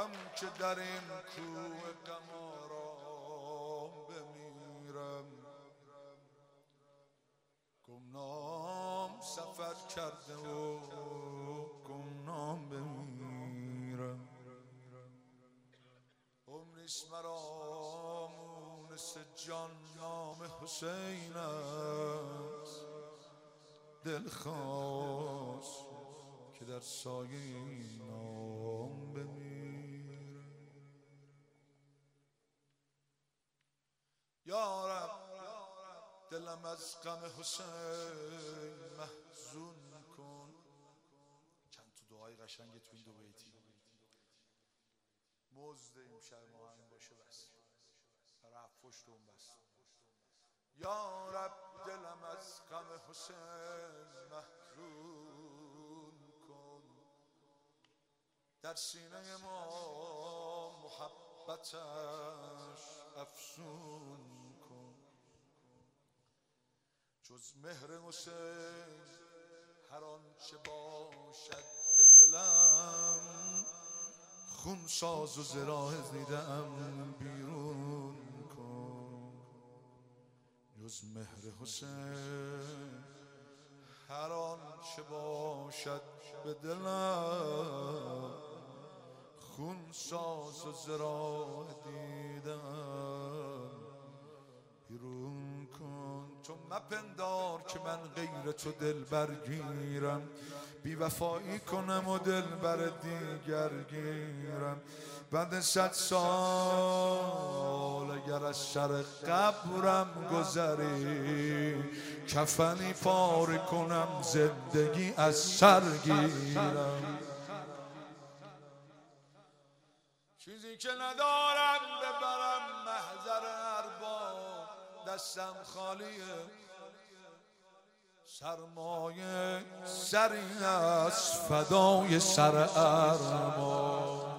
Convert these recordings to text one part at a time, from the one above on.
که در این کوه غم آرام بمیرم. گمنام سفر کرده و گمنام بمیرم. عمریست مرا مونس جان نام حسین است، دل خواست که در سایه این نام بمیرم. یا رب دلم از غم حسین محزون کن. چند تو دعای قشنگ تو این دو بیتی مزد این شب ما همین باشه بس، رفت پشت اون بس. یا رب دلم از غم حسین محزون کن، در سینه ما محبتش افزون کن. جز مهر حسین هر آنچه باشد به دلم، خون ساز و زراح دیدم بیرون کن. جز مهر حسین هر آنچه باشد به دلم، خون ساز و زراح دیدم بیرون کن. تو مپندار که من غیر تو دل برگیرم، بی وفایی کنم و دل بر دیگر گیرم. بعد 100 سال اگر از سر قبرم گذری، کفنی پاره کنم زندگی از سر گیرم. چیزی که ندارم ببرم محضر ارباب، دستم خالیه سرمایه سری از فدای سر ارباب.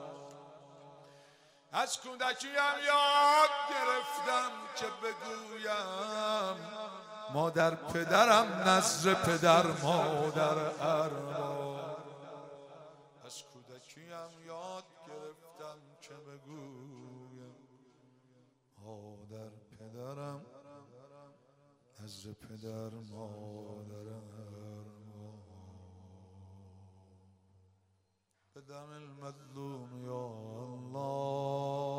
از کودکیم یاد گرفتم که بگویم مادر پدرم نذر پدر مادر ارباب. از کودکیم یاد گرفتم که بگویم مادر پدرم نذر پدر مادر ارباب. بدم المظلوم یا الله